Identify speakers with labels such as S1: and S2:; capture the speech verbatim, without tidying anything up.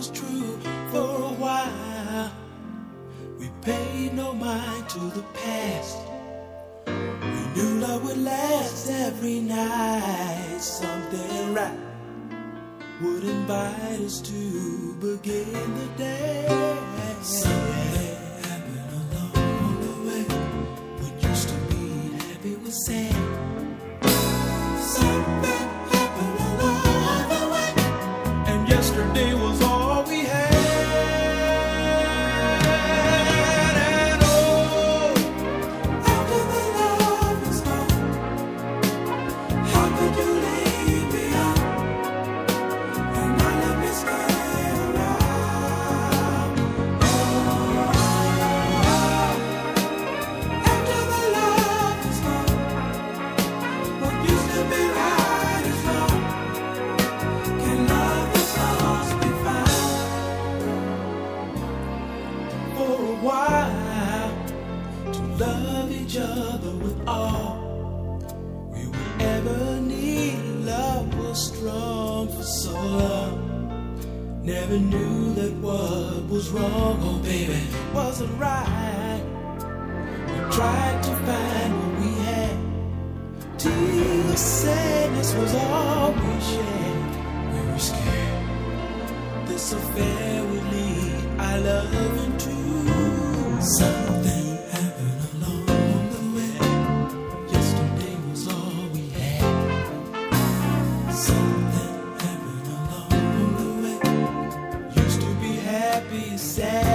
S1: was true for a while. We paid no mind to the past. We knew love would last every night. Something right would invite us to begin the day. Something happened along the way. What used to be happy was sad. Something happened along the way, and yesterday was all we had. And oh, after the love is gone, how could you leave me on and not let me stay around? Oh, after the love is gone, what used to be right is wrong. Can love that's lost be found? For a while, to love each other with all we would ever need. Love was strong for so long. Never knew that what was wrong, oh baby, wasn't right. We tried to find what we had. Till sadness was all we shared. We were scared this affair would lead our love into something happened along the way. Yesterday was all we had. Something happened along the way. Used to be happy, sad.